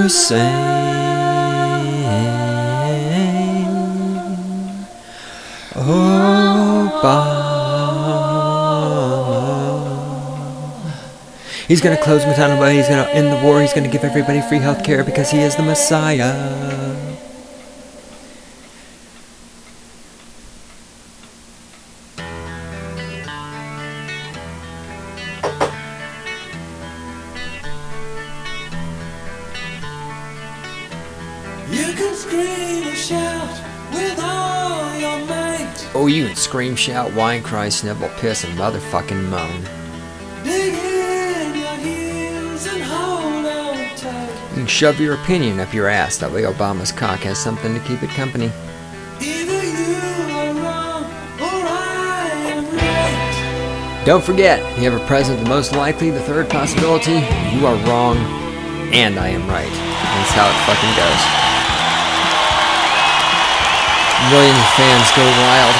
Hussein Obama. He's going to close Guantanamo Bay. He's going to end the war. He's going to give everybody free health care because he is the Messiah. You can scream and shout with all your might. Oh, you can scream, shout, whine, cry, snivel, piss, and motherfucking moan. Dig in your heels and hold on tight. You can shove your opinion up your ass. That way Obama's cock has something to keep it company. Either you are wrong or I am right. Don't forget, you have a present, the most likely, the third possibility, you are wrong, and I am right. That's how it fucking goes. Millions of fans go wild.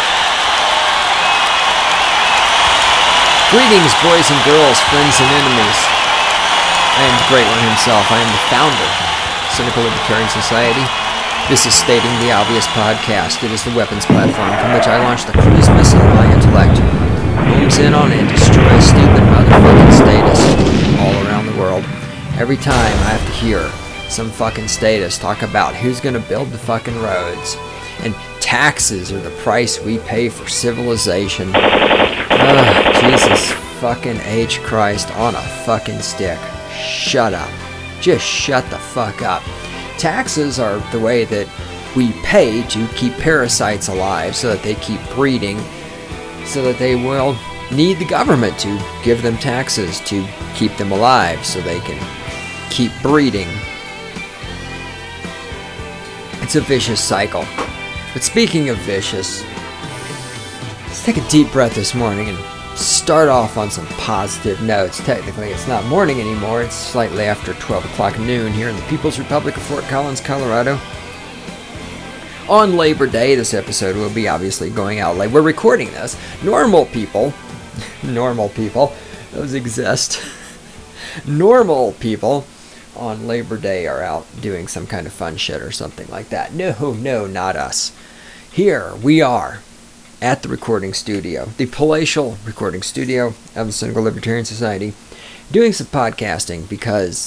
Greetings, boys and girls, friends and enemies. I am the Great One himself. I am the founder of Cynical Libertarian Society. This is Stating the Obvious podcast. It is the weapons platform from which I launch the cruise missile of my intellect. Homes in on and destroy stupid motherfucking statists all around the world. Every time I have to hear some fucking statist talk about who's gonna build the fucking roads, and taxes are the price we pay for civilization. Jesus fucking H. Christ on a fucking stick. Shut up. Just shut the fuck up. Taxes are the way that we pay to keep parasites alive so that they keep breeding, so that they will need the government to give them taxes to keep them alive so they can keep breeding. It's a vicious cycle. But speaking of vicious, let's take a deep breath this morning and start off on some positive notes. Technically, it's not morning anymore. It's slightly after 12 o'clock noon here in the People's Republic of Fort Collins, Colorado. On Labor Day, this episode will be obviously going out late. We're recording this. Normal people, those exist. Normal people on Labor Day are out doing some kind of fun shit or something like that. No, not us. Here we are at the recording studio, the palatial recording studio of the Cynical Libertarian Society, doing some podcasting because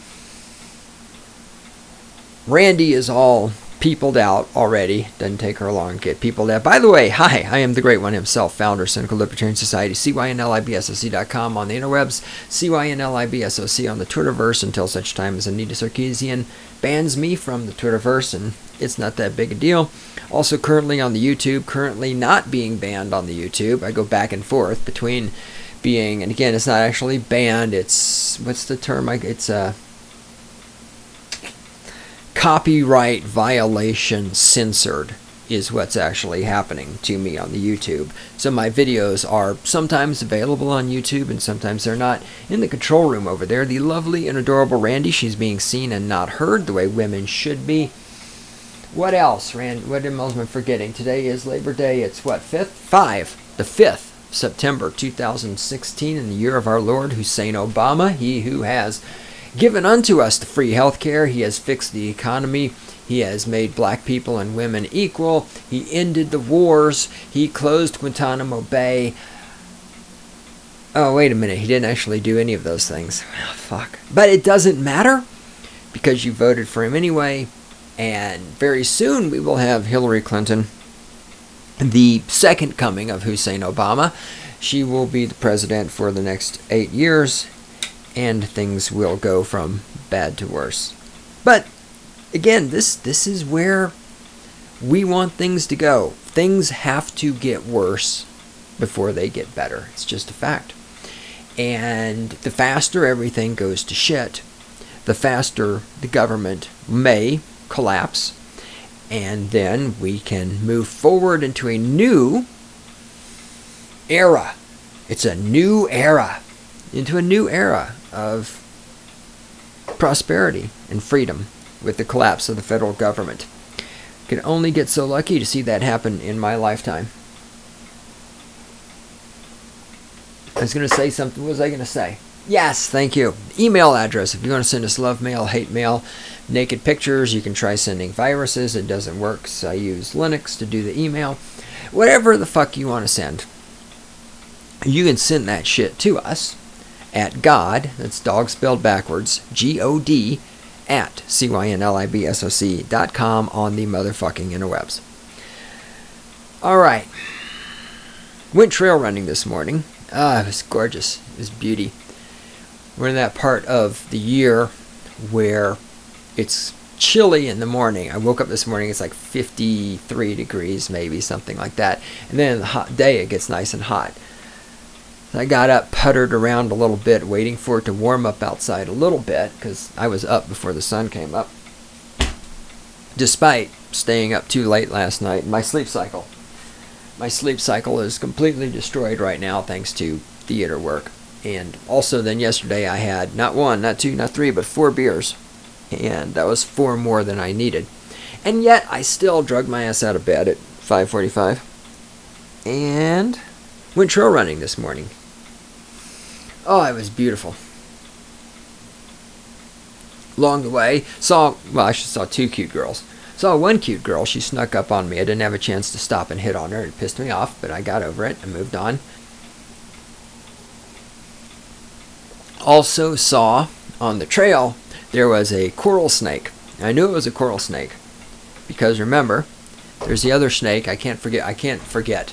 Randy is all peopled out already. Doesn't take her long to get peopled out. By the way, hi, I am the Great One himself, founder of Cynical Libertarian Society, CYNLIBSOC.com on the interwebs, CYNLIBSOC on the Twitterverse until such time as Anita Sarkeesian bans me from the Twitterverse, and it's not that big a deal. Also currently on the YouTube, currently not being banned on the YouTube. I go back and forth between being, and again, it's not actually banned, it's, what's the term? It's a copyright violation censored is what's actually happening to me on the YouTube. So my videos are sometimes available on YouTube and sometimes they're not. In the control room over there, the lovely and adorable Randy, she's being seen and not heard the way women should be. What else, Rand? What am I forgetting? Today is Labor Day. It's what, 5th? The 5th of September 2016 in the year of our Lord Hussein Obama, he who has given unto us the free health care. He has fixed the economy. He has made black people and women equal. He ended the wars. He closed Guantanamo Bay. Oh, wait a minute. He didn't actually do any of those things. Oh, fuck. But it doesn't matter because you voted for him anyway. And very soon we will have Hillary Clinton, the second coming of Hussein Obama. She will be the president for the next 8 years. And things will go from bad to worse. But again, this is where we want things to go. Things have to get worse before they get better. It's just a fact. And the faster everything goes to shit, the faster the government may collapse. And then we can move forward into a new era. It's a new era. Into a new era of prosperity and freedom with the collapse of the federal government. Can only get so lucky to see that happen in my lifetime. I was going to say something. What was I going to say? Yes, thank you. Email address. If you want to send us love mail, hate mail, naked pictures, you can try sending viruses. It doesn't work, so I use Linux to do the email. Whatever the fuck you want to send, you can send that shit to us at God, that's dog spelled backwards, GOD, at CYNLIBSOC.com on the motherfucking interwebs. Alright. Went trail running this morning. It was gorgeous. It was beauty. We're in that part of the year where it's chilly in the morning. I woke up this morning, it's like 53 degrees, maybe, something like that. And then in the hot day, it gets nice and hot. So I got up, puttered around a little bit, waiting for it to warm up outside a little bit, because I was up before the sun came up. Despite staying up too late last night, my sleep cycle is completely destroyed right now thanks to theater work. And also then yesterday I had not one, not two, not three, but 4 beers. And that was 4 more than I needed. And yet I still drug my ass out of bed at 5:45. And went trail running this morning. Oh, it was beautiful. Along the way, saw 2 cute girls. Saw one cute girl, she snuck up on me. I didn't have a chance to stop and hit on her. It pissed me off, but I got over it and moved on. Also saw on the trail there was a coral snake. I knew it was a coral snake because remember, there's the other snake. I can't forget. I can't forget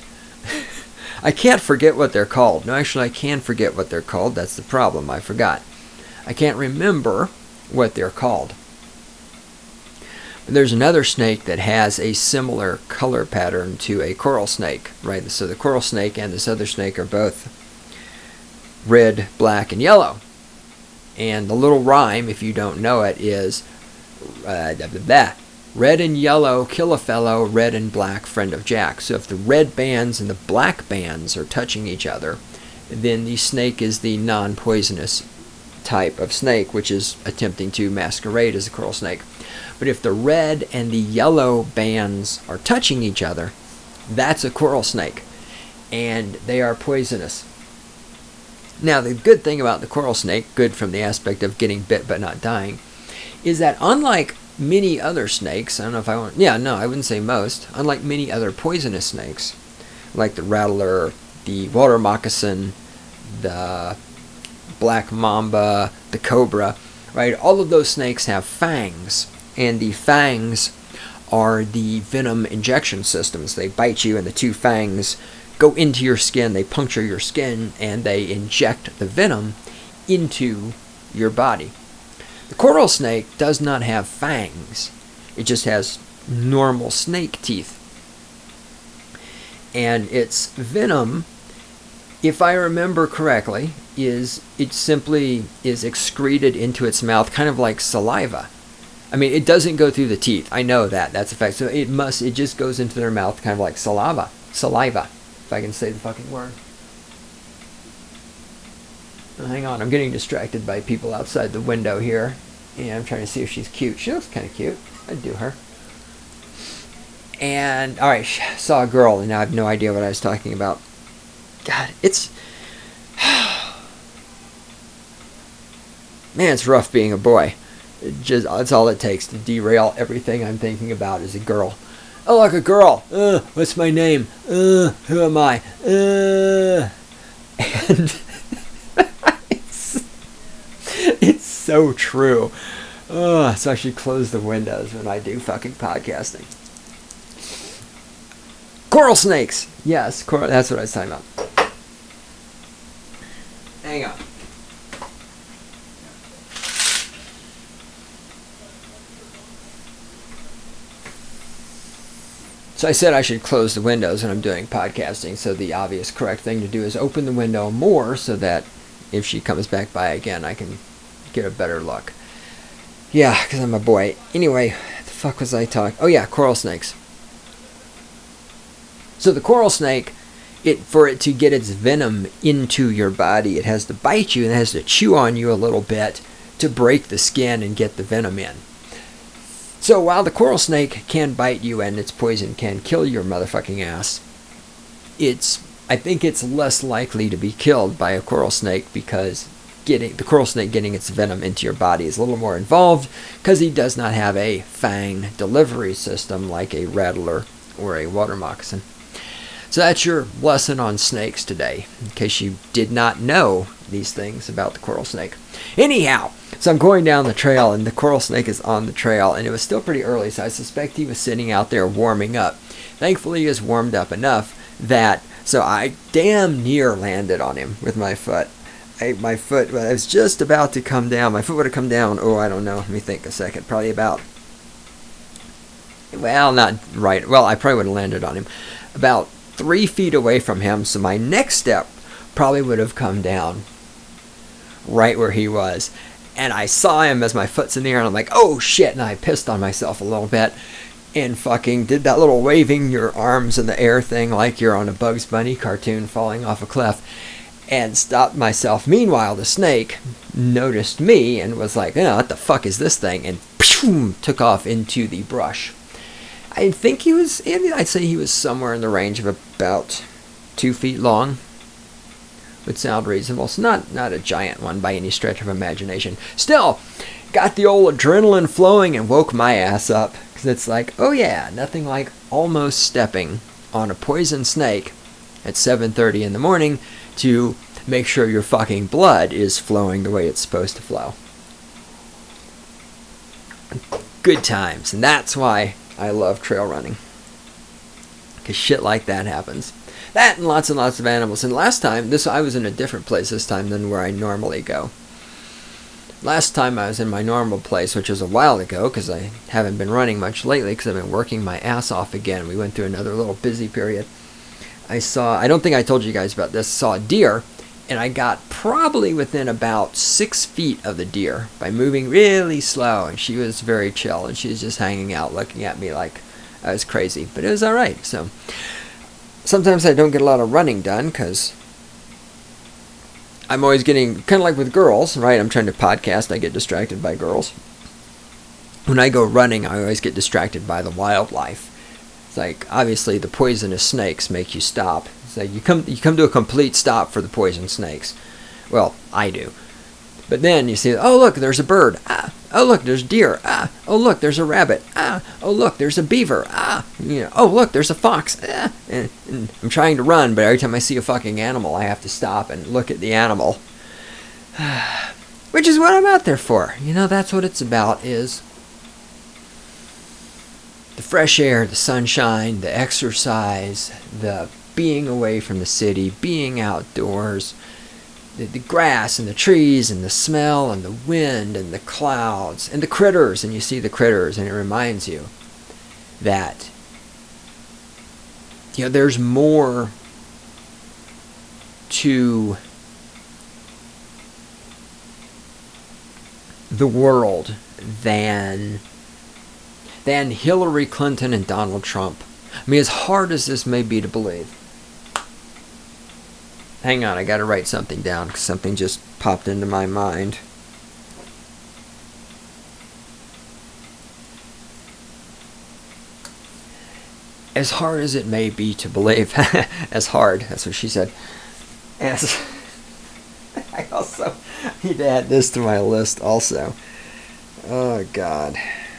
what they're called. No, actually, I can forget what they're called. That's the problem. I forgot. I can't remember what they're called. But there's another snake that has a similar color pattern to a coral snake, right? So the coral snake and this other snake are both red, black, and yellow. And the little rhyme, if you don't know it, is red and yellow kill a fellow, red and black friend of Jack. So if the red bands and the black bands are touching each other, then the snake is the non-poisonous type of snake, which is attempting to masquerade as a coral snake. But if the red and the yellow bands are touching each other, that's a coral snake, and they are poisonous. Now, the good thing about the coral snake, good from the aspect of getting bit but not dying, is that unlike many other snakes, I wouldn't say most, unlike many other poisonous snakes, like the rattler, the water moccasin, the black mamba, the cobra, right? All of those snakes have fangs, and the fangs are the venom injection systems. They bite you, and the 2 fangs go into your skin, they puncture your skin, and they inject the venom into your body. The coral snake does not have fangs. It just has normal snake teeth. And its venom, if I remember correctly, it simply is excreted into its mouth, kind of like saliva. I mean, it doesn't go through the teeth. I know that. That's a fact. So it just goes into their mouth, kind of like saliva. If I can say the fucking word. Hang on, I'm getting distracted by people outside the window here. And I'm trying to see if she's cute. She looks kind of cute. I'd do her. And, alright, saw a girl, and now I have no idea what I was talking about. God, it's... Man, it's rough being a boy. That's all it takes to derail everything I'm thinking about as a girl. Oh, like a girl. What's my name? Who am I? And it's so true. So I should close the windows when I do fucking podcasting. Coral snakes. Yes, that's what I was talking about. Hang on. So I said I should close the windows when I'm doing podcasting, so the obvious correct thing to do is open the window more so that if she comes back by again, I can get a better look. Yeah, because I'm a boy. Anyway, the fuck was I talking? Oh yeah, coral snakes. So the coral snake, for it to get its venom into your body, it has to bite you and it has to chew on you a little bit to break the skin and get the venom in. So while the coral snake can bite you and its poison can kill your motherfucking ass, I think it's less likely to be killed by a coral snake because the coral snake getting its venom into your body is a little more involved because he does not have a fang delivery system like a rattler or a water moccasin. So that's your lesson on snakes today, in case you did not know these things about the coral snake. Anyhow, so I'm going down the trail, and the coral snake is on the trail, and it was still pretty early, so I suspect he was sitting out there warming up. Thankfully, he was warmed up enough that, so I damn near landed on him with my foot. My foot was just about to come down. My foot would have come down, I don't know, let me think a second, probably about, not right, I probably would have landed on him about 3 feet away from him, so my next step probably would have come down right where he was. And I saw him as my foot's in the air, and I'm like, oh shit, and I pissed on myself a little bit, and fucking did that little waving your arms in the air thing like you're on a Bugs Bunny cartoon falling off a cliff, and stopped myself. Meanwhile, the snake noticed me and was like, what the fuck is this thing? And took off into the brush. I think I'd say he was somewhere in the range of about 2 feet long. Would sound reasonable. It's not a giant one by any stretch of imagination. Still, got the old adrenaline flowing and woke my ass up. Because it's like, oh yeah, nothing like almost stepping on a poison snake at 7:30 in the morning to make sure your fucking blood is flowing the way it's supposed to flow. Good times. And that's why I love trail running. Because shit like that happens. That and lots of animals. And last time, I was in a different place this time than where I normally go. Last time I was in my normal place, which was a while ago, because I haven't been running much lately, because I've been working my ass off again. We went through another little busy period. I don't think I told you guys about this, saw a deer, and I got probably within about 6 feet of the deer by moving really slow, and she was very chill, and she was just hanging out looking at me like I was crazy, but it was alright. So sometimes I don't get a lot of running done because I'm always getting, kind of like with girls, right? I'm trying to podcast, I get distracted by girls. When I go running, I always get distracted by the wildlife. It's like, obviously, the poisonous snakes make you stop. It's like you come to a complete stop for the poison snakes. Well, I do. But then you see, oh look, there's a bird. Ah, oh look, there's deer. Ah, oh look, there's a rabbit. Ah, oh look, there's a beaver. Ah, oh look, there's a fox. Ah, and I'm trying to run, but every time I see a fucking animal, I have to stop and look at the animal. Which is what I'm out there for. That's what it's about, is the fresh air, the sunshine, the exercise, the being away from the city, being outdoors, the grass and the trees and the smell and the wind and the clouds and the critters. And you see the critters, and it reminds you that there's more to the world than Hillary Clinton and Donald Trump. I mean, as hard as this may be to believe. Hang on, I gotta write something down because something just popped into my mind. As hard as it may be to believe. As hard, that's what she said. I also need to add this to my list also. Oh, God.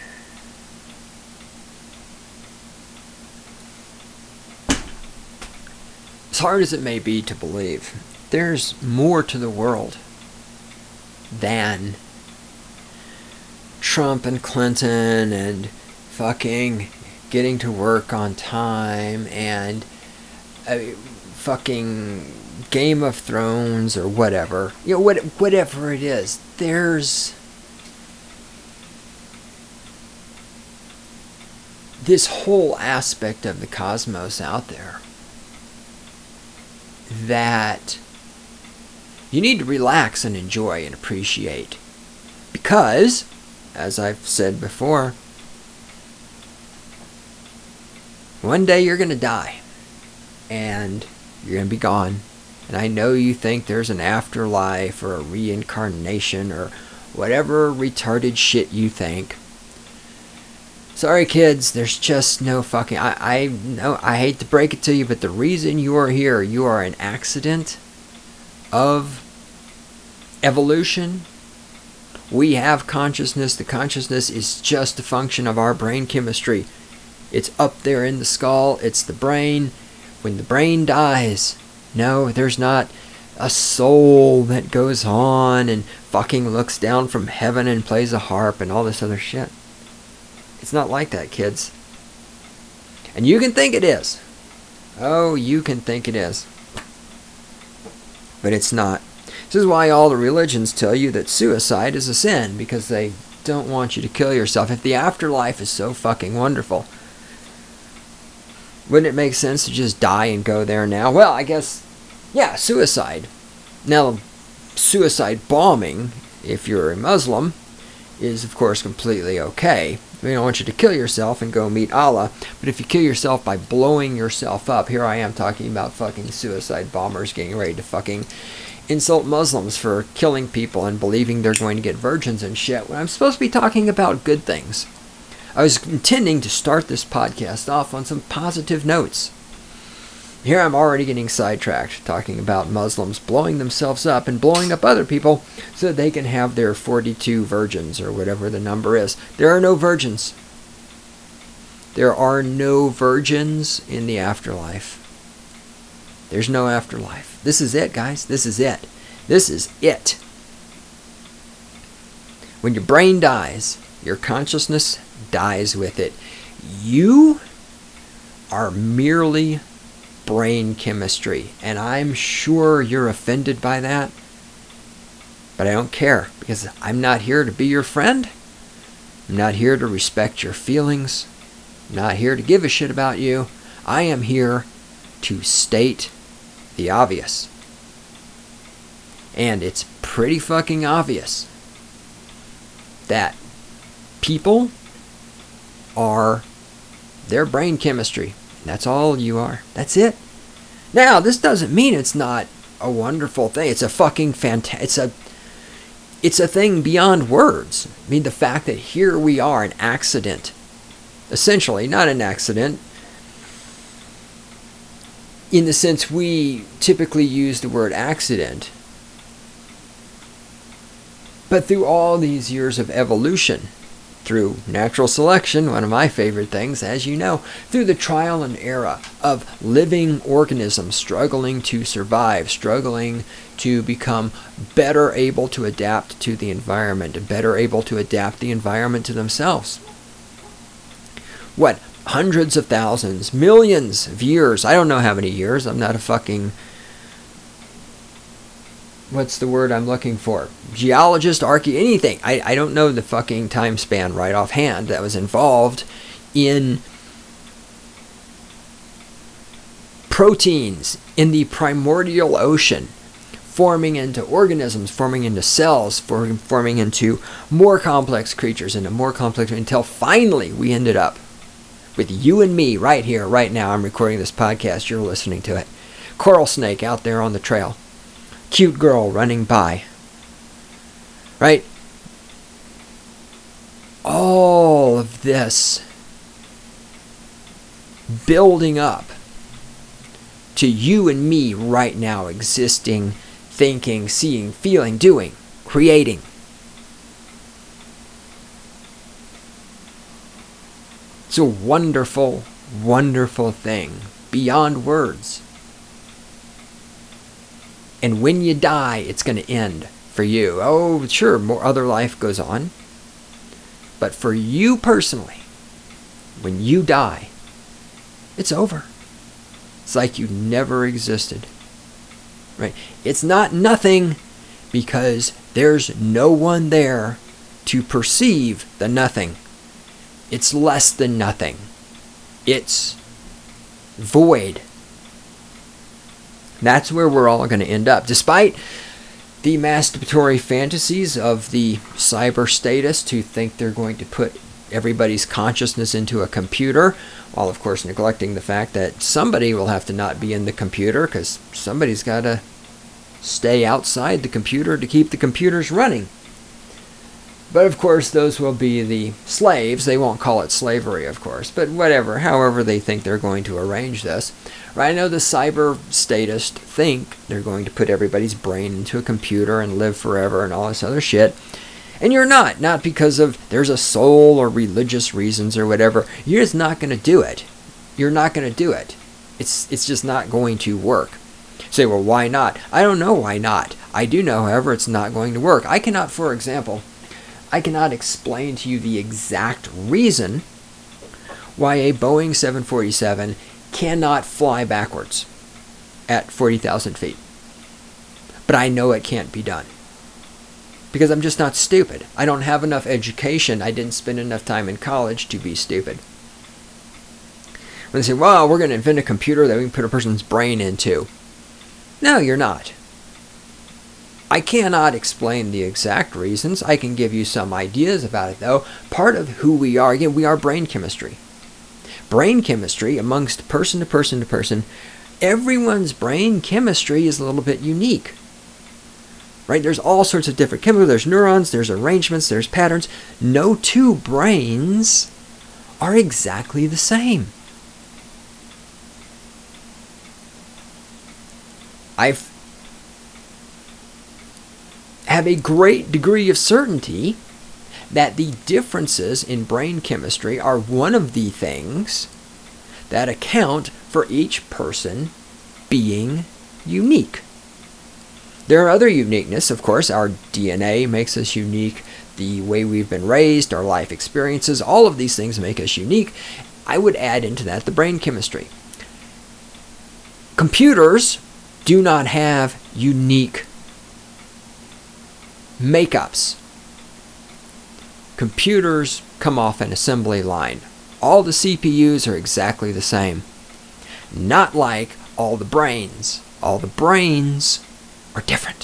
As hard as it may be to believe, there's more to the world than Trump and Clinton and fucking getting to work on time and fucking Game of Thrones or whatever. Whatever it is, there's this whole aspect of the cosmos out there that you need to relax and enjoy and appreciate. Because, as I've said before, one day you're going to die. And you're going to be gone. And I know you think there's an afterlife or a reincarnation or whatever retarded shit you think. Sorry, kids, there's just no fucking... I know, I hate to break it to you, but the reason you are here, you are an accident of evolution. We have consciousness. The consciousness is just a function of our brain chemistry. It's up there in the skull. It's the brain. When the brain dies, no, there's not a soul that goes on and fucking looks down from heaven and plays a harp and all this other shit. It's not like that, kids. And you can think it is. Oh, you can think it is. But it's not. This is why all the religions tell you that suicide is a sin, because they don't want you to kill yourself. If the afterlife is so fucking wonderful, wouldn't it make sense to just die and go there now? Well, I guess, yeah, suicide. Now, suicide bombing, if you're a Muslim, is of course completely okay. We don't want you to kill yourself and go meet Allah. But if you kill yourself by blowing yourself up, here I am talking about fucking suicide bombers getting ready to fucking insult Muslims for killing people and believing they're going to get virgins and shit, when I'm supposed to be talking about good things. I was intending to start this podcast off on some positive notes. Here I'm already getting sidetracked, talking about Muslims blowing themselves up and blowing up other people so that they can have their 42 virgins, or whatever the number is. There are no virgins. There are no virgins in the afterlife. There's no afterlife. This is it, guys. This is it. This is it. When your brain dies, your consciousness dies with it. You are merely brain chemistry, and I'm sure you're offended by that, but I don't care, because I'm not here to be your friend. I'm not here to respect your feelings. I'm not here to give a shit about you. I am here to state the obvious, and it's pretty fucking obvious that people are their brain chemistry. That's all you are. That's it. Now, this doesn't mean it's not a wonderful thing. It's a fucking fantastic. It's a thing beyond words. I mean, the fact that here we are, an accident. Essentially, not an accident. In the sense we typically use the word accident. But through all these years of evolution, through natural selection, one of my favorite things, as you know, through the trial and error of living organisms struggling to survive, struggling to become better able to adapt to the environment, and better able to adapt the environment to themselves. What, hundreds of thousands, millions of years, I don't know how many years, I'm not a fucking, what's the word I'm looking for? Geologist, anything. I don't know the fucking time span right offhand that was involved in proteins in the primordial ocean forming into organisms, forming into cells, forming into more complex creatures, into more complex, until finally we ended up with you and me right here, right now. I'm recording this podcast. You're listening to it. Coral snake out there on the trail. Cute girl running by. Right? All of this building up to you and me right now, existing, thinking, seeing, feeling, doing, creating. It's a wonderful, wonderful thing beyond words. And when you die, it's going to end for you. Oh, sure, more other life goes on. But for you personally, when you die, it's over. It's like you never existed. Right? It's not nothing, because there's no one there to perceive the nothing. It's less than nothing. It's void. That's where we're all going to end up. Despite the masturbatory fantasies of the cyber statists who think they're going to put everybody's consciousness into a computer, while of course neglecting the fact that somebody will have to not be in the computer, because somebody's got to stay outside the computer to keep the computers running. But of course, those will be the slaves. They won't call it slavery, of course, but whatever, however they think they're going to arrange this. Right? I know the cyber statists think they're going to put everybody's brain into a computer and live forever and all this other shit. And you're not because of there's a soul or religious reasons or whatever. You're just not going to do it. You're not going to do it. It's just not going to work. You say, well, why not? I don't know why not. I do know, however, it's not going to work. I cannot, for example, explain to you the exact reason why a Boeing 747 cannot fly backwards at 40,000 feet. But I know it can't be done. Because I'm just not stupid. I don't have enough education. I didn't spend enough time in college to be stupid. When they say, well, we're going to invent a computer that we can put a person's brain into. No, you're not. I cannot explain the exact reasons. I can give you some ideas about it, though. Part of who we are, again, we are brain chemistry. Brain chemistry, amongst person to person to person, everyone's brain chemistry is a little bit unique. Right? There's all sorts of different chemicals. There's neurons, there's arrangements, there's patterns. No two brains are exactly the same. I have a great degree of certainty that the differences in brain chemistry are one of the things that account for each person being unique. There are other uniqueness, of course. Our DNA makes us unique. The way we've been raised, our life experiences, all of these things make us unique. I would add into that the brain chemistry. Computers do not have unique makeups. Computers come off an assembly line. All the CPUs are exactly the same. Not like all the brains. All the brains are different.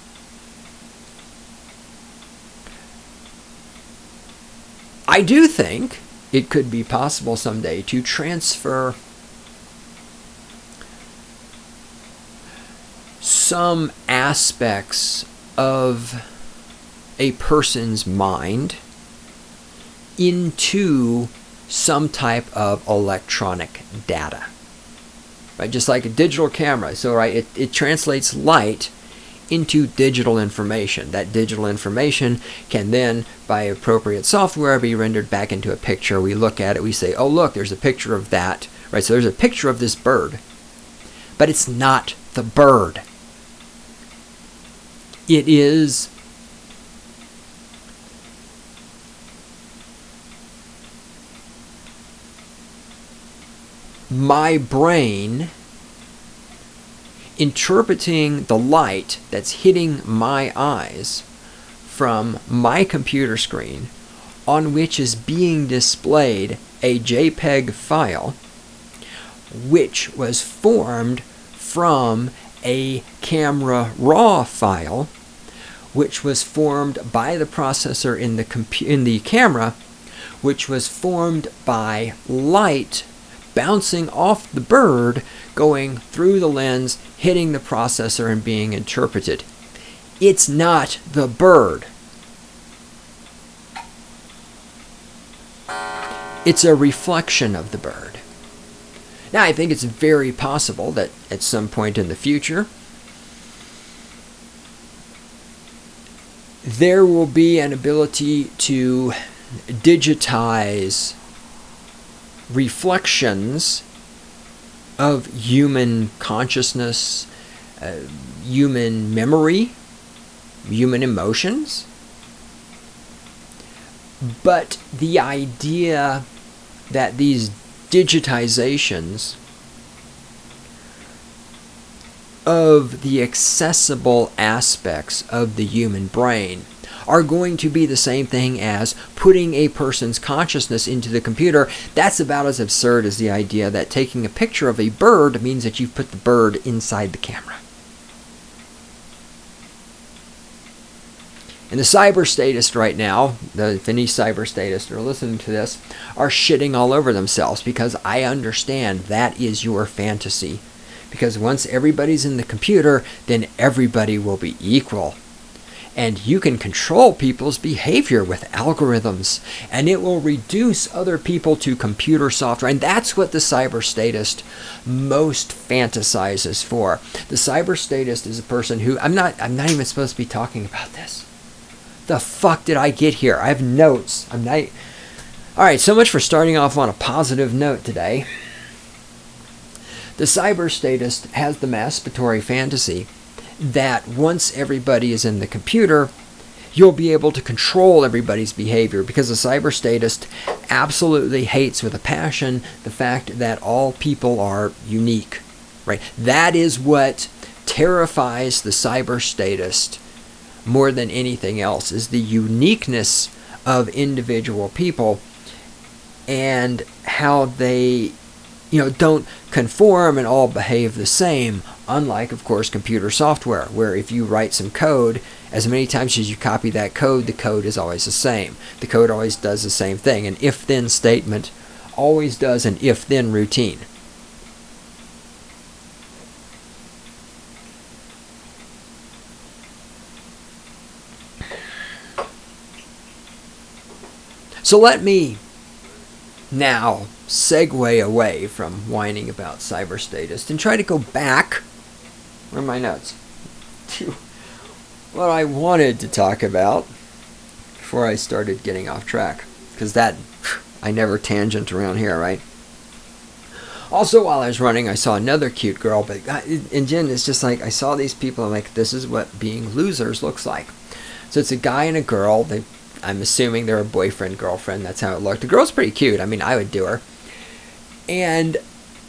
I do think it could be possible someday to transfer some aspects of a person's mind into some type of electronic data. Right? Just like a digital camera. So right, it translates light into digital information. That digital information can then, by appropriate software, be rendered back into a picture. We look at it, we say, oh look, there's a picture of that. Right? So there's a picture of this bird. But it's not the bird. It is my brain interpreting the light that's hitting my eyes from my computer screen, on which is being displayed a JPEG file, which was formed from a camera raw file, which was formed by the processor in the camera, which was formed by light bouncing off the bird, going through the lens, hitting the processor, and being interpreted. It's not the bird. It's a reflection of the bird. Now, I think it's very possible that at some point in the future, there will be an ability to digitize reflections of human consciousness, human memory, human emotions. But the idea that these digitizations of the accessible aspects of the human brain are going to be the same thing as putting a person's consciousness into the computer, that's about as absurd as the idea that taking a picture of a bird means that you've put the bird inside the camera. And the cyber statists right now, if any cyber statists are listening to this, are shitting all over themselves, because I understand that is your fantasy. Because once everybody's in the computer, then everybody will be equal. And you can control people's behavior with algorithms, and it will reduce other people to computer software. And that's what the cyber statist most fantasizes for. The cyber statist is a person who, I'm not even supposed to be talking about this. The fuck did I get here? I have notes. All right, so much for starting off on a positive note today. The cyber statist has the masturbatory fantasy that once everybody is in the computer, you'll be able to control everybody's behavior, because the cyber statist absolutely hates with a passion the fact that all people are unique, right? That is what terrifies the cyber statist more than anything else, is the uniqueness of individual people and how they don't conform and all behave the same, unlike, of course, computer software, where if you write some code, as many times as you copy that code, the code is always the same. The code always does the same thing. An if-then statement always does an if-then routine. So let me now segue away from whining about cyber statist and try to go back, where are my notes, to what I wanted to talk about before I started getting off track, because that, I never tangent around here, right? Also, while I was running, I saw another cute girl, but in Jen, it's just like, I saw these people, I'm like, this is what being losers looks like. So it's a guy and a girl, I'm assuming they're a boyfriend, girlfriend, that's how it looked. The girl's pretty cute, I mean, I would do her. And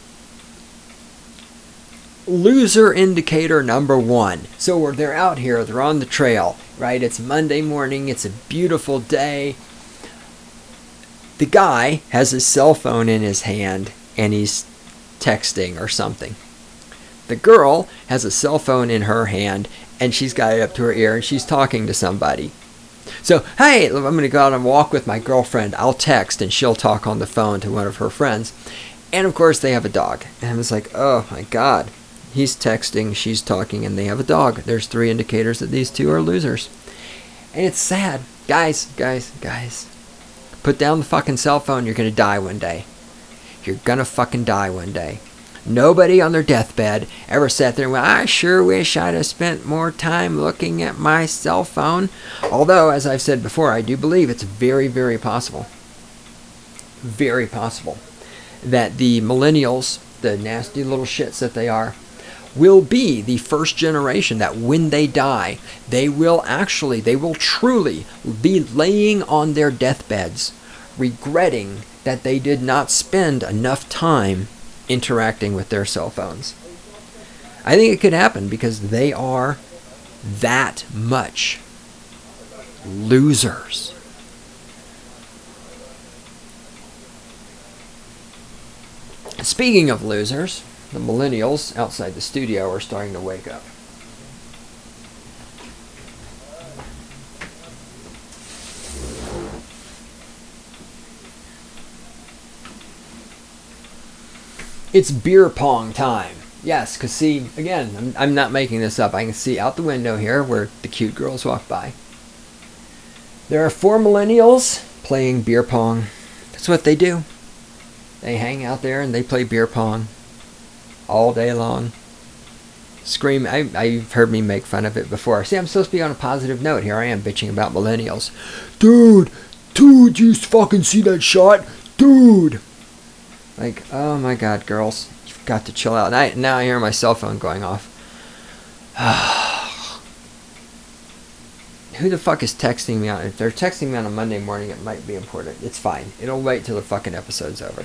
loser indicator number one. So they're out here, they're on the trail, right? It's Monday morning, it's a beautiful day. The guy has his cell phone in his hand and he's texting or something. The girl has a cell phone in her hand and she's got it up to her ear and she's talking to somebody. So, hey, I'm going to go out and walk with my girlfriend. I'll text and she'll talk on the phone to one of her friends. And of course they have a dog. And I was like, oh my God. He's texting, she's talking, and they have a dog. There's 3 indicators that these two are losers. And it's sad. Guys. Put down the fucking cell phone. You're going to die one day. You're going to fucking die one day. Nobody on their deathbed ever sat there and went, I sure wish I'd have spent more time looking at my cell phone. Although, as I've said before, I do believe it's very, very possible. Very possible that the millennials, the nasty little shits that they are, will be the first generation that when they die, they will truly be laying on their deathbeds, regretting that they did not spend enough time interacting with their cell phones. I think it could happen because they are that much losers. Speaking of losers, the millennials outside the studio are starting to wake up. It's beer pong time. Yes, because see, again, I'm not making this up. I can see out the window here where the cute girls walk by. There are 4 millennials playing beer pong. That's what they do. They hang out there and they play beer pong all day long. Scream. I've heard me make fun of it before. See, I'm supposed to be on a positive note. Here I am bitching about millennials. Dude, you fucking see that shot? Dude. Like, oh my God, girls. You've got to chill out. Now I hear my cell phone going off. Who the fuck is texting me on? If they're texting me on a Monday morning, it might be important. It's fine. It'll wait till the fucking episode's over.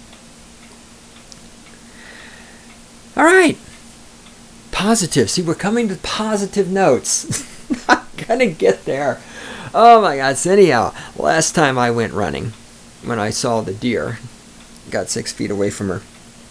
Alright. Positive. See, we're coming to positive notes. I'm gonna get there. Oh my God. So anyhow, last time I went running, when I saw the deer, got 6 feet away from her,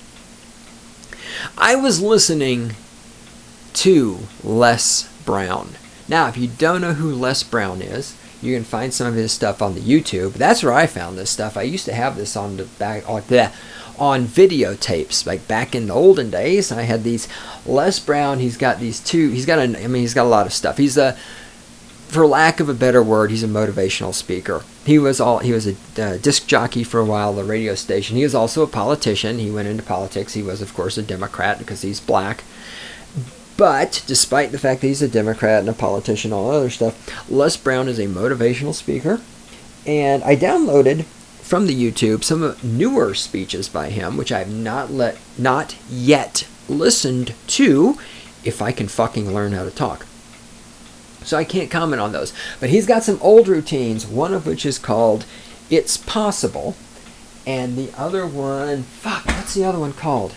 I was listening to Les Brown. Now, if you don't know who Les Brown is, you can find some of his stuff on the YouTube. That's where I found this stuff. I used to have this on the back, like that, on videotapes, like back in the olden days. I had these Les Brown. He's got these 2. He's got a lot of stuff. He's a for lack of a better word, he's a motivational speaker. He was a disc jockey for a while at a radio station. He was also a politician. He went into politics. He was, of course, a Democrat because he's black. But despite the fact that he's a Democrat and a politician, all other stuff, Les Brown is a motivational speaker. And I downloaded from the YouTube some newer speeches by him, which I've not yet listened to, if I can fucking learn how to talk. So I can't comment on those. But he's got some old routines, one of which is called It's Possible. And the other one, what's the other one called?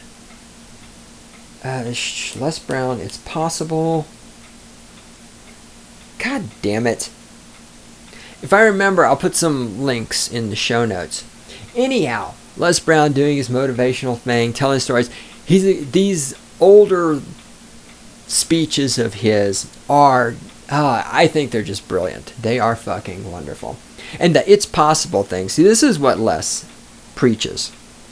Les Brown, It's Possible. God damn it. If I remember, I'll put some links in the show notes. Anyhow, Les Brown doing his motivational thing, telling stories. These older speeches of his are, I think they're just brilliant. They are fucking wonderful. And the It's Possible thing. See, this is what Les preaches.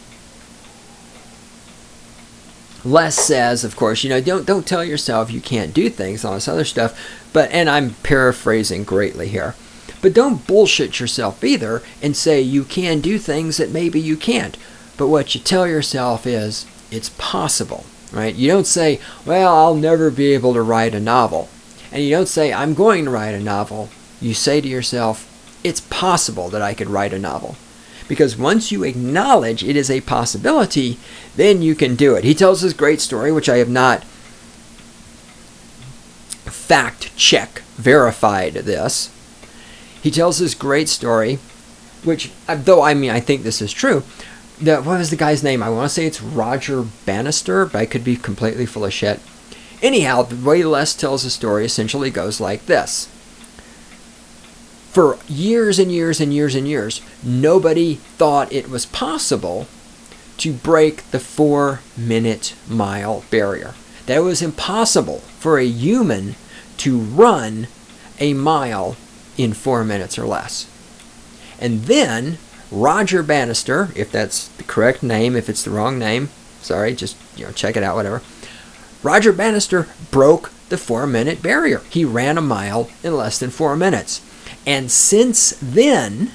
Les says, of course, don't tell yourself you can't do things, all this other stuff. And I'm paraphrasing greatly here. But don't bullshit yourself either and say you can do things that maybe you can't. But what you tell yourself is, it's possible, right? You don't say, well, I'll never be able to write a novel. And you don't say, I'm going to write a novel. You say to yourself, it's possible that I could write a novel. Because once you acknowledge it is a possibility, then you can do it. He tells this great story, which I have not fact-check verified this. He tells this great story, which, though I think this is true. What was the guy's name? I want to say it's Roger Bannister, but I could be completely full of shit. Anyhow, the way Les tells the story essentially goes like this. For years and years and years and years, nobody thought it was possible to break the 4-minute mile barrier. That it was impossible for a human to run a mile in 4 minutes or less. And then Roger Bannister, if that's the correct name, if it's the wrong name, sorry, just check it out, whatever. Roger Bannister broke the 4-minute barrier. He ran a mile in less than 4 minutes. And since then,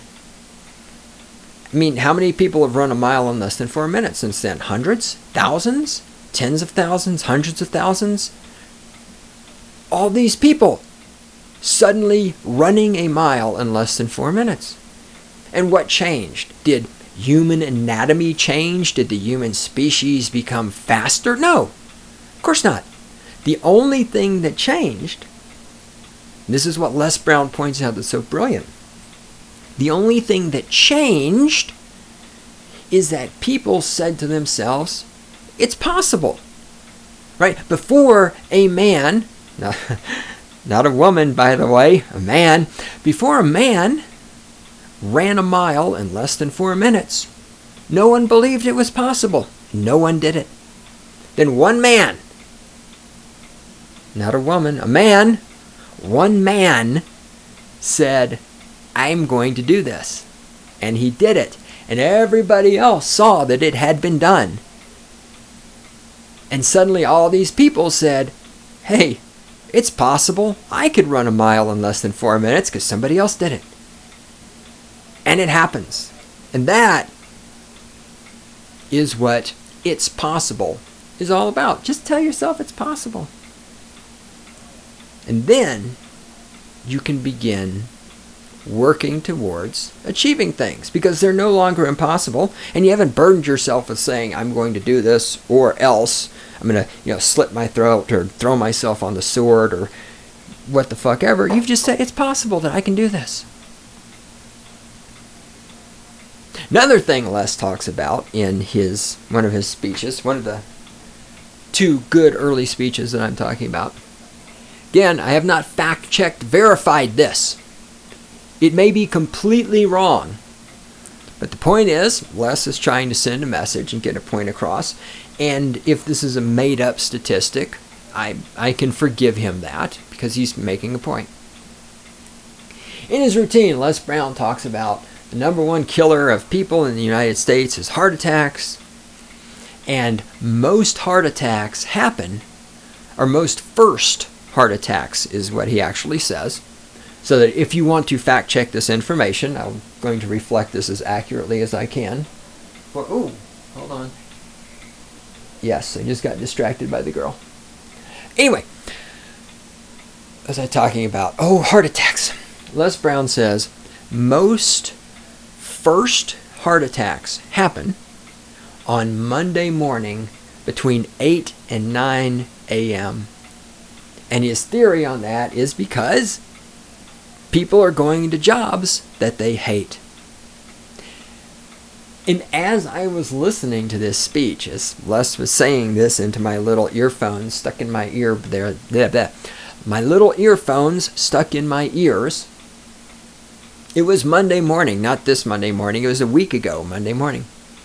how many people have run a mile in less than 4 minutes since then? Hundreds? Thousands? Tens of thousands? Hundreds of thousands? All these people suddenly running a mile in less than 4 minutes. And what changed? Did human anatomy change? Did the human species become faster? No, of course not. The only thing that changed, this is what Les Brown points out that's so brilliant. The only thing that changed is that people said to themselves, it's possible. Right? Before a man, not a woman, by the way, a man. Before a man ran a mile in less than 4 minutes, no one believed it was possible. No one did it. Then one man, not a woman, a man, one man said, I'm going to do this. And he did it. And everybody else saw that it had been done. And suddenly all these people said, hey, it's possible I could run a mile in less than 4 minutes because somebody else did it. And it happens. And that is what It's Possible is all about. Just tell yourself it's possible. And then you can begin working towards achieving things because they're no longer impossible, and you haven't burdened yourself with saying, I'm going to do this or else I'm going to slit my throat or throw myself on the sword or what the fuck ever. You've just said, it's possible that I can do this. Another thing Les talks about in one of his speeches, one of the 2 good early speeches that I'm talking about. Again, I have not fact-checked, verified this. It may be completely wrong. But the point is, Les is trying to send a message and get a point across. And if this is a made-up statistic, I can forgive him that because he's making a point. In his routine, Les Brown talks about the number 1 killer of people in the United States is heart attacks. And most heart attacks happen, or most first heart attacks is what he actually says. So that if you want to fact check this information, I'm going to reflect this as accurately as I can. Oh, hold on. Yes, I just got distracted by the girl. Anyway, what was I talking about? Oh, heart attacks. Les Brown says most first heart attacks happen on Monday morning between 8 and 9 a.m. And his theory on that is because people are going to jobs that they hate. And as I was listening to this speech, as Les was saying this into my little earphones stuck in my ear there, my little earphones stuck in my ears, it was Monday morning, not this Monday morning, it was a week ago, Monday morning.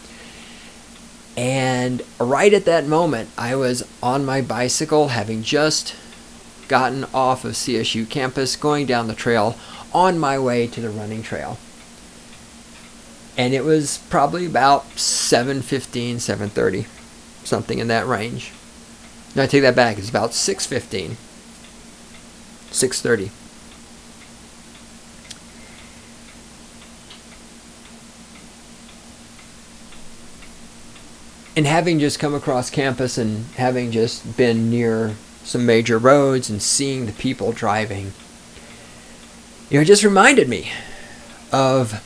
And right at that moment, I was on my bicycle, having just gotten off of CSU campus, going down the trail on my way to the running trail. And it was probably about 7:15, 7:30, something in that range. No, I take that back. It's about 6:15, 6:30. And having just come across campus and having just been near some major roads and seeing the people driving, it just reminded me of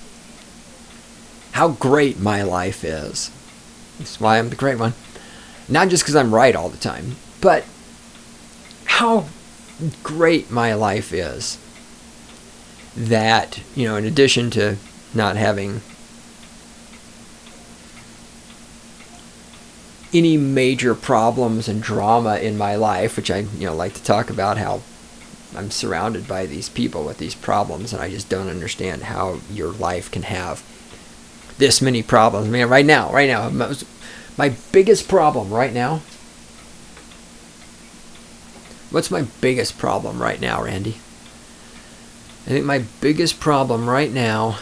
how great my life is. That's why I'm the great one. Not just because I'm right all the time, but how great my life is. That, in addition to not having any major problems and drama in my life, which I like to talk about, how I'm surrounded by these people with these problems, and I just don't understand how your life can have this many problems. I mean, right now, my biggest problem right now. What's my biggest problem right now, Randy? I think my biggest problem right now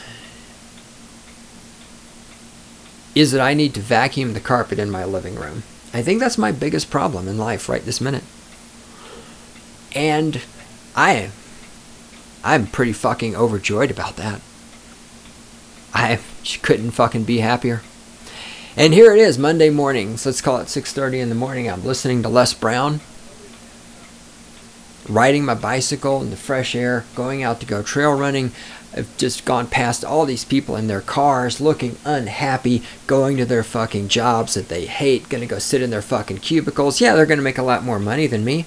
is that I need to vacuum the carpet in my living room. I think that's my biggest problem in life right this minute. And I'm pretty fucking overjoyed about that. I couldn't fucking be happier. And here it is, Monday morning. So let's call it 6:30 in the morning. I'm listening to Les Brown, riding my bicycle in the fresh air, going out to go trail running. I've just gone past all these people in their cars, looking unhappy, going to their fucking jobs that they hate, gonna go sit in their fucking cubicles. Yeah, they're gonna make a lot more money than me,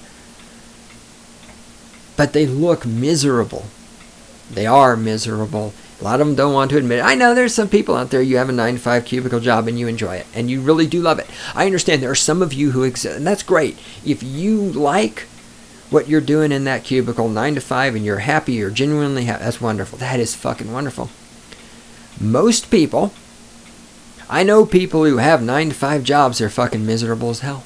but they look miserable. They are miserable. A lot of them don't want to admit it. I know there's some people out there, you have a 9-to-5 cubicle job and you enjoy it, and you really do love it. I understand there are some of you who exist, and that's great. If you like what you're doing in that cubicle, 9 to 5, and you're happy, you're genuinely happy, that's wonderful. That is fucking wonderful. Most people, I know people who have 9 to 5 jobs, they're fucking miserable as hell.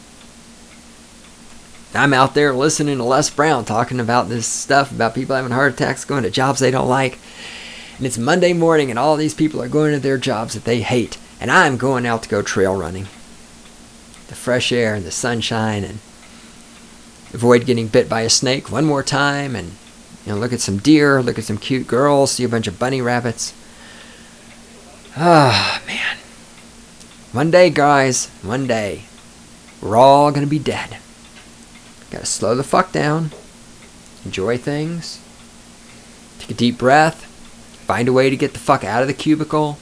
I'm out there listening to Les Brown talking about this stuff, about people having heart attacks, going to jobs they don't like. And it's Monday morning and all these people are going to their jobs that they hate. And I'm going out to go trail running. The fresh air and the sunshine, and avoid getting bit by a snake one more time, and look at some deer, look at some cute girls, see a bunch of bunny rabbits. Ah, man. One day, guys, one day, we're all going to be dead. Gotta slow the fuck down, enjoy things, take a deep breath, find a way to get the fuck out of the cubicle.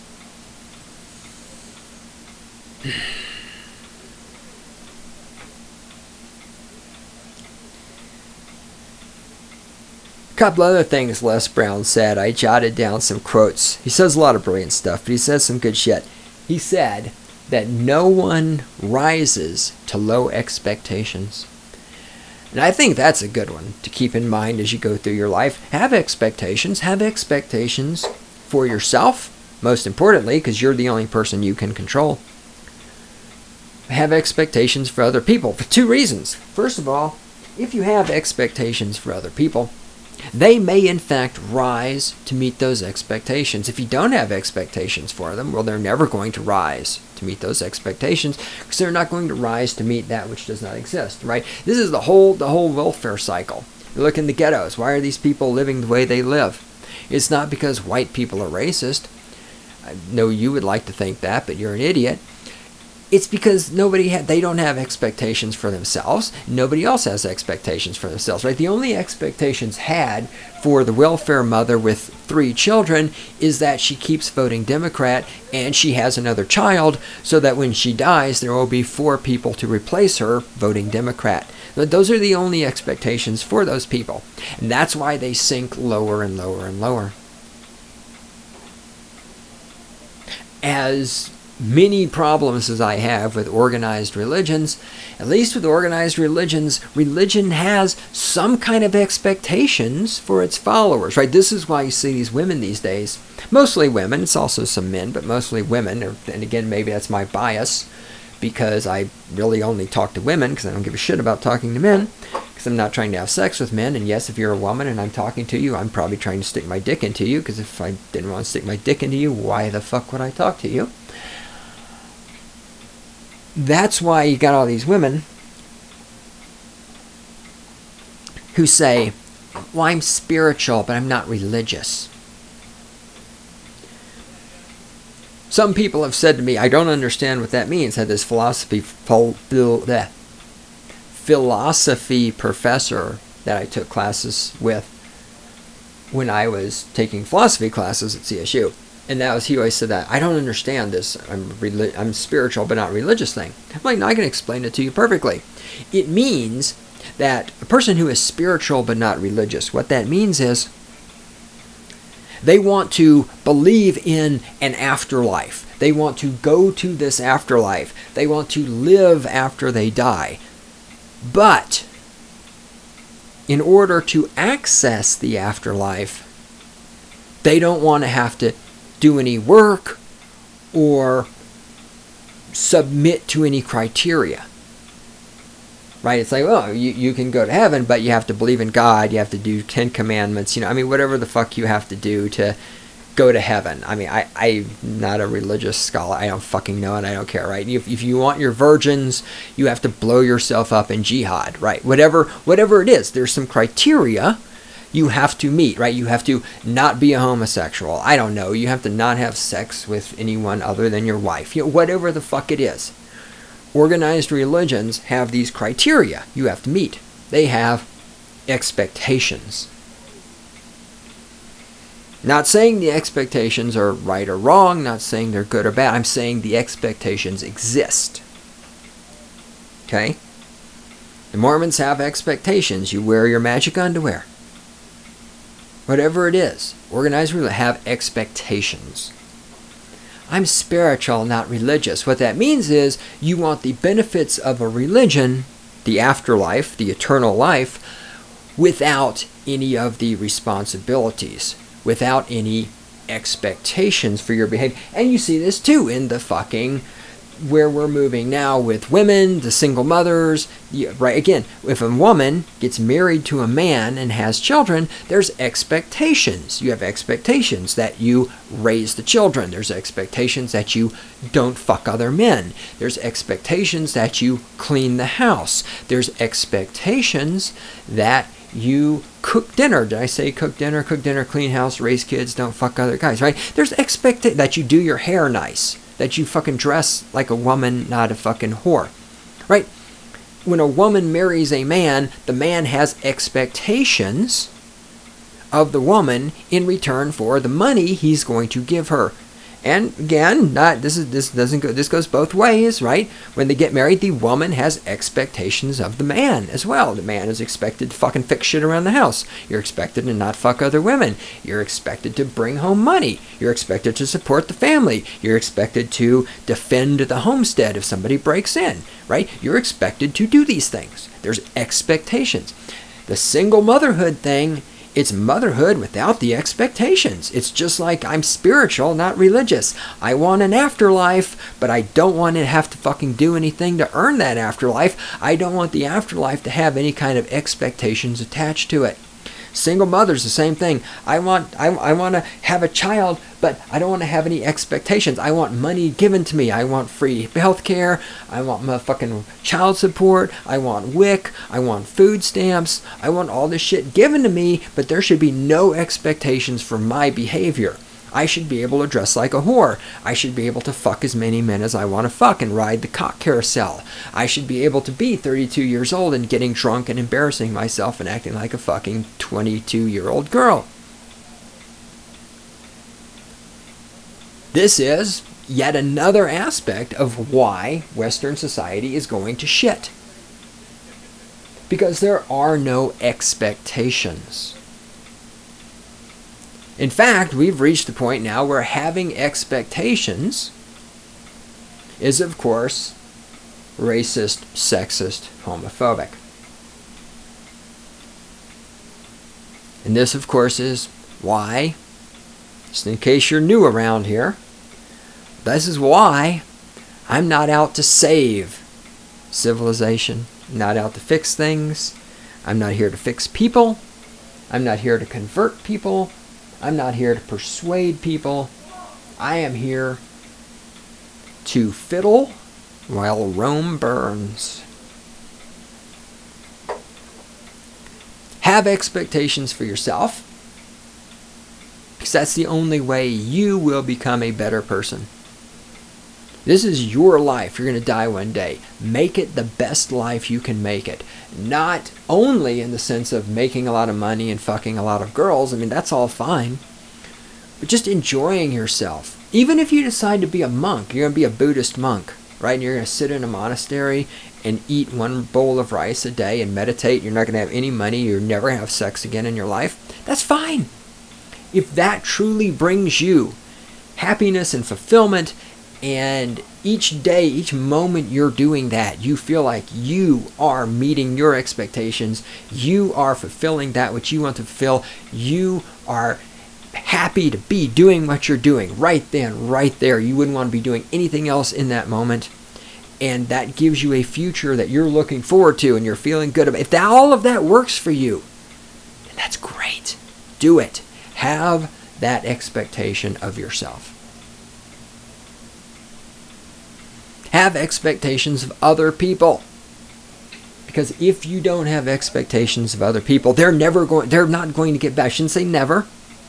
A couple other things Les Brown said. I jotted down some quotes. He says a lot of brilliant stuff, but he says some good shit. He said that no one rises to low expectations. And I think that's a good one to keep in mind as you go through your life. Have expectations. Have expectations for yourself, most importantly, because you're the only person you can control. Have expectations for other people for two reasons. First of all, if you have expectations for other people, they may in fact rise to meet those expectations. If you don't have expectations for them, well, they're never going to rise to meet those expectations, because they're not going to rise to meet that which does not exist, right? This is the whole welfare cycle. You look in the ghettos. Why are these people living the way they live? It's not because white people are racist. I know you would like to think that, but you're an idiot. It's because they don't have expectations for themselves. Nobody else has expectations for themselves, right? The only expectations had for the welfare mother with 3 children is that she keeps voting Democrat and she has another child so that when she dies, there will be 4 people to replace her voting Democrat. Those are the only expectations for those people. And that's why they sink lower and lower and lower. As many problems as I have with organized religions, at least with organized religions, religion has some kind of expectations for its followers, right? This is why you see these women these days, mostly women, it's also some men, but mostly women, and again, maybe that's my bias, because I really only talk to women, because I don't give a shit about talking to men, because I'm not trying to have sex with men, and yes, if you're a woman and I'm talking to you, I'm probably trying to stick my dick into you, because if I didn't want to stick my dick into you, why the fuck would I talk to you? That's why you got all these women who say, well, I'm spiritual, but I'm not religious. Some people have said to me, I don't understand what that means. I had this philosophy professor that I took classes with when I was taking philosophy classes at CSU. And he always said that, I don't understand this, I'm spiritual but not religious thing. I'm like, no, I can explain it to you perfectly. It means that a person who is spiritual but not religious, what that means is they want to believe in an afterlife. They want to go to this afterlife. They want to live after they die. But in order to access the afterlife, they don't want to have to do any work or submit to any criteria. Right? It's like, oh, you can go to heaven, but you have to believe in God, you have to do 10 commandments, whatever the fuck you have to do to go to heaven. I'm not a religious scholar, I don't fucking know, and I don't care, right? If you want your virgins, you have to blow yourself up in jihad, right? Whatever it is, there's some criteria you have to meet, right? You have to not be a homosexual. I don't know. You have to not have sex with anyone other than your wife. Whatever the fuck it is. Organized religions have these criteria you have to meet. They have expectations. Not saying the expectations are right or wrong, not saying they're good or bad. I'm saying the expectations exist. Okay? The Mormons have expectations. You wear your magic underwear. Whatever it is, organized religion have expectations. I'm spiritual, not religious. What that means is you want the benefits of a religion, the afterlife, the eternal life, without any of the responsibilities, without any expectations for your behavior. And you see this too in the fucking where we're moving now with women, the single mothers, right? Again, if a woman gets married to a man and has children, there's expectations. You have expectations that you raise the children. There's expectations that you don't fuck other men. There's expectations that you clean the house. There's expectations that you cook dinner. Did I say cook dinner, clean house, raise kids, don't fuck other guys, right? There's that you do your hair nice. That you fucking dress like a woman, not a fucking whore. Right? When a woman marries a man, the man has expectations of the woman in return for the money he's going to give her. And again, this goes both ways, right? When they get married, the woman has expectations of the man as well. The man is expected to fucking fix shit around the house. You're expected to not fuck other women. You're expected to bring home money. You're expected to support the family. You're expected to defend the homestead if somebody breaks in, right? You're expected to do these things. There's expectations. The single motherhood thing, it's motherhood without the expectations. It's just like I'm spiritual, not religious. I want an afterlife, but I don't want to have to fucking do anything to earn that afterlife. I don't want the afterlife to have any kind of expectations attached to it. Single mothers, the same thing. I want to have a child, but I don't want to have any expectations. I want money given to me. I want free health care. I want motherfucking child support. I want WIC. I want food stamps. I want all this shit given to me, but there should be no expectations for my behavior. I should be able to dress like a whore. I should be able to fuck as many men as I want to fuck and ride the cock carousel. I should be able to be 32 years old and getting drunk and embarrassing myself and acting like a fucking 22-year-old girl. This is yet another aspect of why Western society is going to shit. Because there are no expectations. In fact, we've reached the point now where having expectations is, of course, racist, sexist, homophobic. And this, of course, is why, just in case you're new around here, this is why I'm not out to save civilization. I'm not out to fix things. I'm not here to fix people. I'm not here to convert people. I'm not here to persuade people. I am here to fiddle while Rome burns. Have expectations for yourself, because that's the only way you will become a better person. This is your life. You're going to die one day. Make it the best life you can make it. Not only in the sense of making a lot of money and fucking a lot of girls. I mean, that's all fine. But just enjoying yourself. Even if you decide to be a monk, you're going to be a Buddhist monk, right? And you're going to sit in a monastery and eat one bowl of rice a day and meditate. You're not going to have any money. You'll never have sex again in your life. That's fine. If that truly brings you happiness and fulfillment, and each day, each moment you're doing that, you feel like you are meeting your expectations, you are fulfilling that which you want to fulfill, you are happy to be doing what you're doing right then, right there. You wouldn't want to be doing anything else in that moment. And that gives you a future that you're looking forward to and you're feeling good about. If all of that works for you, then that's great. Do it. Have that expectation of yourself. Have expectations of other people. Because if you don't have expectations of other people, they're not going to get better. I shouldn't say never.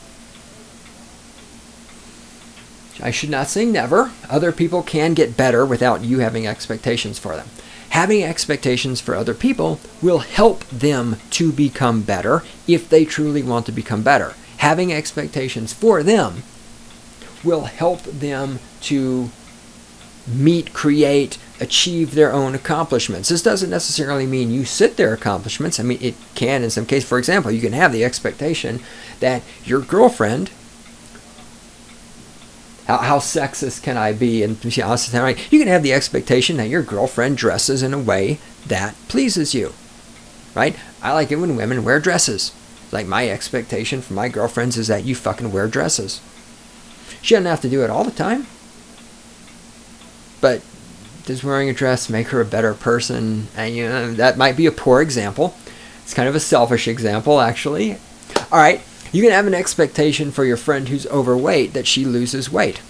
I should not say never. Other people can get better without you having expectations for them. Having expectations for other people will help them to become better if they truly want to become better. Having expectations for them will help them to meet, create, achieve their own accomplishments. This doesn't necessarily mean you sit their accomplishments. I mean, it can in some cases. For example, you can have the expectation that your girlfriend, how sexist can I be? And you can have the expectation that your girlfriend dresses in a way that pleases you, right? I like it when women wear dresses. Like, my expectation for my girlfriends is that you fucking wear dresses. She doesn't have to do it all the time. But does wearing a dress make her a better person? And that might be a poor example. It's kind of a selfish example, actually. All right, you can have an expectation for your friend who's overweight that she loses weight.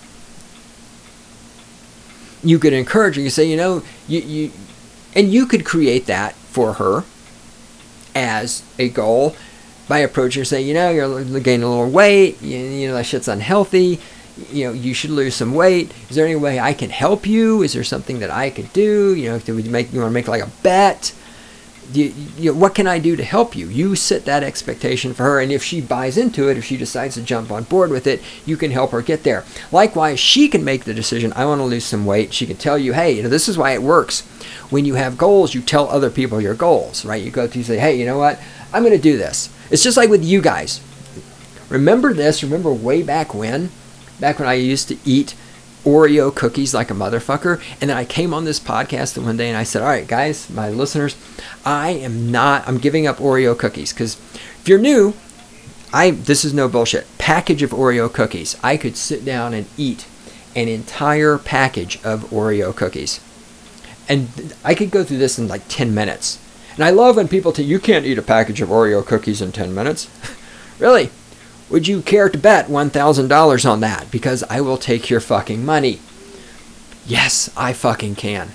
You could encourage her. You say, you could create that for her as a goal by approaching her, saying, you're gaining a little weight. That shit's unhealthy. You should lose some weight. Is there any way I can help you? Is there something that I could do? You want to make like a bet? What can I do to help you? You set that expectation for her, and if she buys into it, if she decides to jump on board with it, you can help her get there. Likewise, she can make the decision, I want to lose some weight. She can tell you, hey, this is why it works. When you have goals, you tell other people your goals, right? You go to say, hey, you know what? I'm going to do this. It's just like with you guys. Remember this? Remember way back when I used to eat Oreo cookies like a motherfucker, and then I came on this podcast one day and I said, all right, guys, my listeners, I'm giving up Oreo cookies, because if you're new, this is no bullshit, package of Oreo cookies. I could sit down and eat an entire package of Oreo cookies. And I could go through this in like 10 minutes. And I love when people tell you can't eat a package of Oreo cookies in 10 minutes. Really? Would you care to bet $1,000 on that? Because I will take your fucking money. Yes, I fucking can.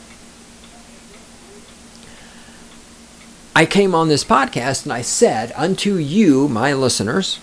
I came on this podcast and I said unto you, my listeners,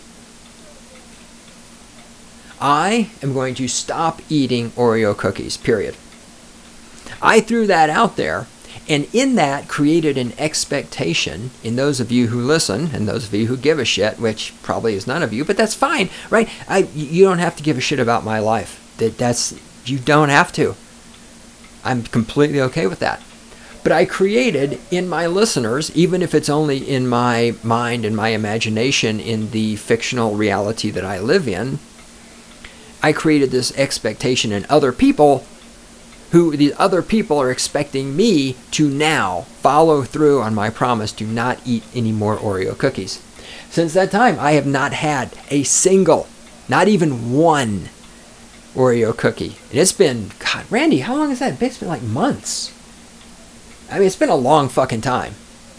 I am going to stop eating Oreo cookies, period. I threw that out there, and in that created an expectation in those of you who listen and those of you who give a shit, which probably is none of you, but that's fine, right? You don't have to give a shit about my life. You don't have to. I'm completely okay with that. But I created in my listeners, even if it's only in my mind and my imagination in the fictional reality that I live in, I created this expectation in other people who the other people are expecting me to now follow through on my promise to not eat any more Oreo cookies. Since that time, I have not had a single, not even one Oreo cookie. And it's been, God, Randy, how long has that been? It's been like months. I mean, it's been a long fucking time.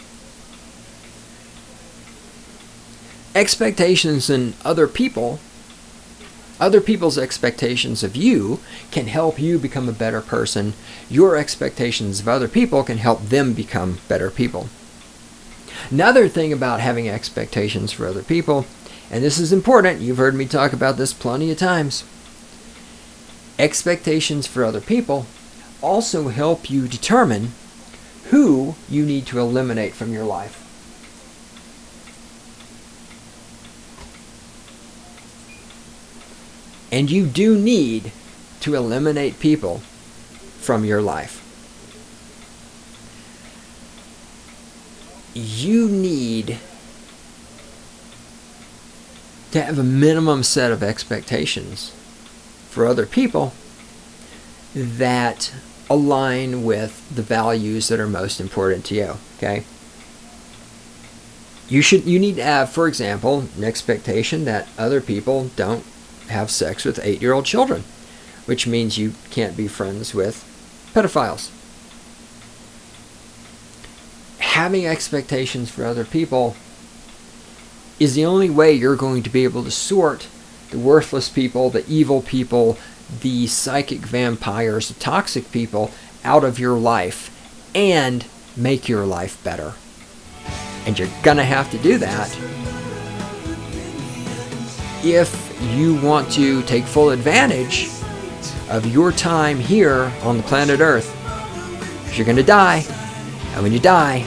Expectations in other people's expectations of you can help you become a better person. Your expectations of other people can help them become better people. Another thing about having expectations for other people, and this is important, you've heard me talk about this plenty of times. Expectations for other people also help you determine who you need to eliminate from your life. And you do need to eliminate people from your life. You need to have a minimum set of expectations for other people that align with the values that are most important to you, okay? You need to have, for example, an expectation that other people don't have sex with 8-year-old children, which means you can't be friends with pedophiles. Having expectations for other people is the only way you're going to be able to sort the worthless people, the evil people, the psychic vampires, the toxic people out of your life and make your life better. And you're gonna have to do that if you want to take full advantage of your time here on the planet Earth. Because you're gonna die, and when you die,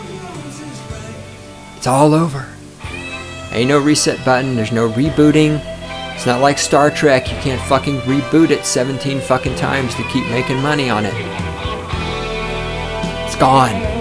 it's all over. Ain't no reset button, there's no rebooting. It's not like Star Trek, you can't fucking reboot it 17 fucking times to keep making money on it. It's gone.